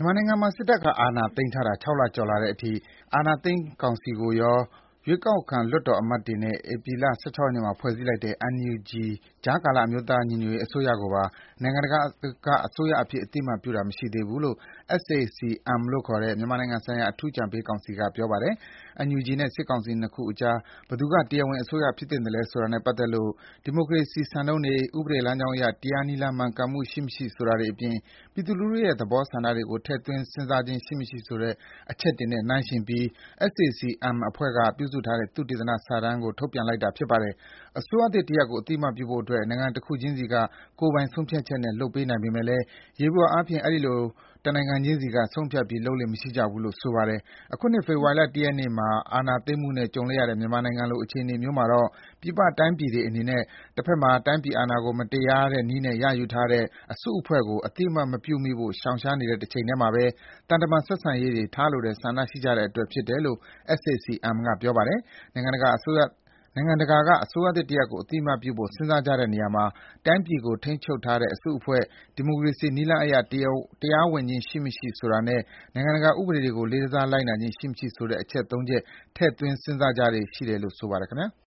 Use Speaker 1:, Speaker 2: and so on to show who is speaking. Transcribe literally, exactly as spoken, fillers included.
Speaker 1: မြန်မာနိုင်ငံမှာ စစ်တပ်က အာဏာသိမ်းထားတာ ၆ လကျော်လာတဲ့အထိ အာဏာသိမ်းကောင်စီကိုရော၊ ရွေးကောက်ခံလွှတ်တော်အမတ်တွေနဲ့ ဧပြီလ ၁၆ ရက်နေ့မှာ ဖွဲ့စည်းလိုက်တဲ့ အန်ယူဂျီ ကြားကာလ အမျိုးသားညီညွတ်ရေးအစိုးရကိုပါ နိုင်ငံတကာက အစိုးရအဖြစ် အသိအမှတ်ပြုတာ မရှိသေးဘူးလို့ SAC-M လို့ခေါ်တဲ့ မြန်မာနိုင်ငံဆိုင်ရာ အထူးအကြံပေးကောင်စီက ပြောပါတယ်။ အန်ယူဂျီနဲ့ စစ်ကောင်စီ နှစ်ခုအကြား ဘယ်သူက တရားဝင်အစိုးရဖြစ်သင့်သလဲဆိုတာနဲ့ပတ်သက်လို့ ဒီမိုကရေစီစံနှုန်းတွေ၊ ဥပဒေလမ်းကြောင်းအရ တရားနည်းလမ်းမှန်ကန်မှု ရှိမရှိဆိုတာတွေအပြင် ပြည်သူလူထုရဲ့ သဘောဆန္ဒတွေကို ထည့်သွင်းစဉ်းစားခြင်း ရှိမရှိဆိုတဲ့ အချက်တွေနဲ့ နှိုင်းယှဉ်ပြီး SAC-M အဖွဲ့က ပြုစုထားတဲ့ သုတေသနစာတမ်းကို ထုတ်ပြန်လိုက်တာ ဖြစ်ပါတယ်။ အစိုးရသစ်တရပ်ကို အသိအမှတ်ပြုဖို့အတွက် နိုင်ငံတခုချင်းစီက ကိုယ်ပိုင်ဆုံးဖြတ်ချက်နဲ့ လုပ်ပေးနိုင်ပေမယ့်လည်း ယေဘုယျအားဖြင့် အဲဒီလို တနိုင်ငံချင်းစီက ဆုံးဖြတ်ပြီး လုပ်လေ့မရှိကြဘူးလို့ ဆိုပါတယ်။ အခုနှစ် ဖေဖော်ဝါရီလ ၁ ရက်နေ့မှာ အာဏာသိမ်းမှုနဲ့ ကြုံလိုက်ရတဲ့ မြန်မာနိုင်ငံလို အခြေအနေမျိုးမှာတော့ ပြည်ပတိုင်းပြည်တွေအနေနဲ့ တဘက်မှာ တိုင်းပြည်အာဏာကို မတရားတဲ့နည်းနဲ့ ရယူထားတဲ့ အစုအဖွဲ့ကို အသိအမှတ်မပြုမိဖို့ ရှောင်ရှားနေတဲ့ တချိန်တည်းမှာပဲ သံတမန်ဆက်ဆံရေးတွေ ထားလိုတဲ့ဆန္ဒရှိကြတဲ့အတွက် ဖြစ်တယ်လို့ SAC-M က ပြောပါတယ်။ နိုင်ငံတကာက အစိုးရသစ်တရပ်ကို အသိအမှတ်ပြုဖို့ စဉ်းစားကြတဲ့နေရာမှာ တိုင်းပြည်ကို ထိန်းချုပ်ထားတဲ့ အစုအဖွဲ့၊ ဒီမိုကရေစီနည်းလမ်းအရ တရားဝင်ခြင်း ရှိမရှိဆိုတာနဲ့ နိုင်ငံတကာဥပဒေတွေကို လေးစားလိုက်နာခြင်း ရှိမရှိဆိုတဲ့ အချက် ၃ ချက် ထည့်သွင်းစဉ်းစားကြလေ့ ရှိတယ်လို့ ဆိုပါတယ်ခင်ဗျာ။